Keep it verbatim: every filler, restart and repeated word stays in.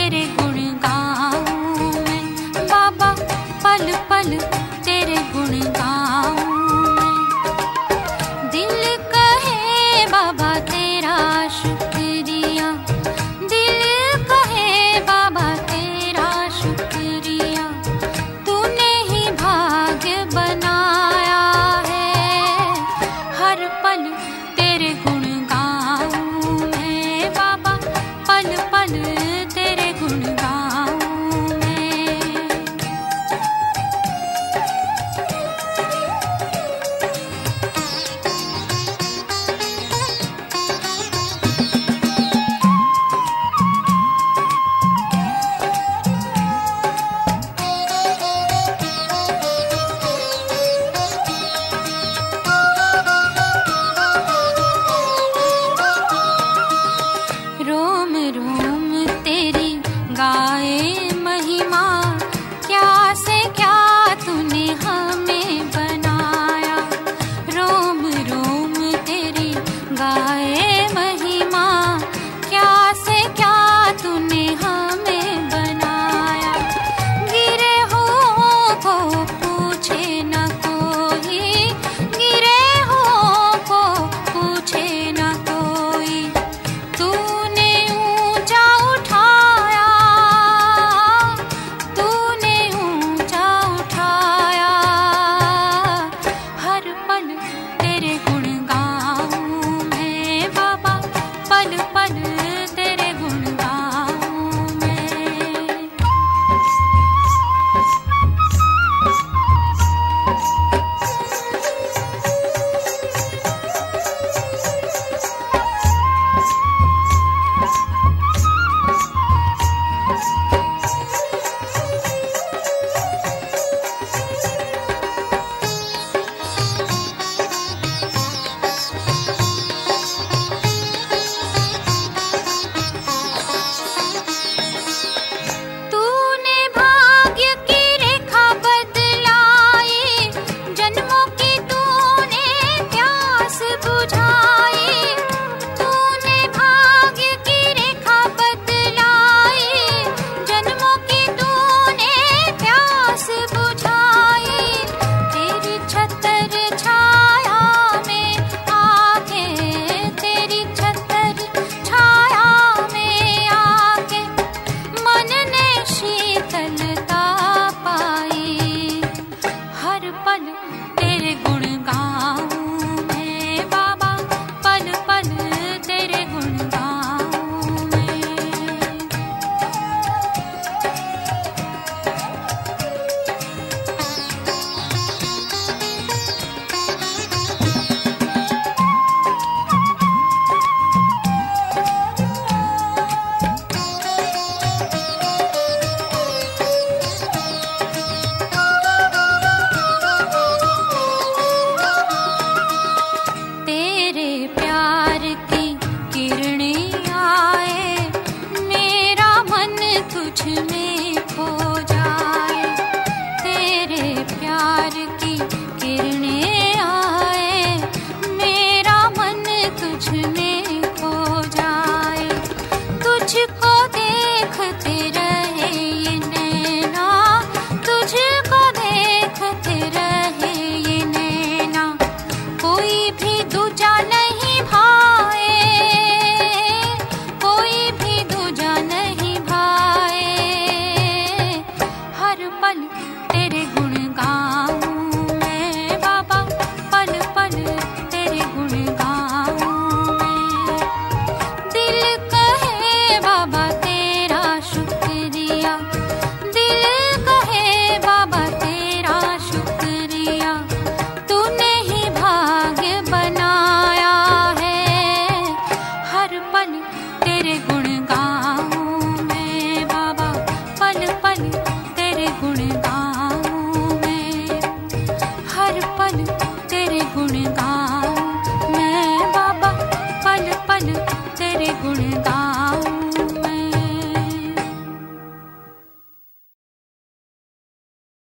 तेरे गुण गाऊं मैं, बाबा पल पल तेरे गुण गाऊं मैं। दिल कहे बाबा तेरा शुक्रिया, दिल कहे बाबा तेरा शुक्रिया, तूने ही भाग्य बनाया है। हर पल तेरे गुण गाऊं मैं, बाबा पल पल तेरे गुण गाऊं मैं। रोम रोम तेरी गाए महिमा, क्या से क्या तूने हमें बनाया। रोम रोम तेरी गाए महिमा, क्या से क्या तूने हमें बनाया। गिरे हो को पूछे न कोई, गिरे हो को पूछे न कोई, तूने ऊंचा उठाया, तूने ऊंचा उठाया। हर पल तेरे गुण गाऊं मैं, बाबा पल पल तेरे गुण गाऊं मैं। तूने भाग्य की रेखा बदलाई, जन्मों की तूने प्यास बुझाई। तूने भाग्य की रेखा बदलाई, जन्मों की तूने प्यास बुझाई। तेरी छतर छाया में आके, तेरी छतर छाया में आके, मन ने शीतलता पाई। हर पल तेरे गुण गाऊं मैं, बाबा पल पल तेरे गुण गाऊं मैं। तेरे प्यार की किरणें आए, मेरा मन तुझ में खो जाए। तेरे प्यार की किरणें आए, मेरा मन तुझ में खो जाए। तुझको देखते रह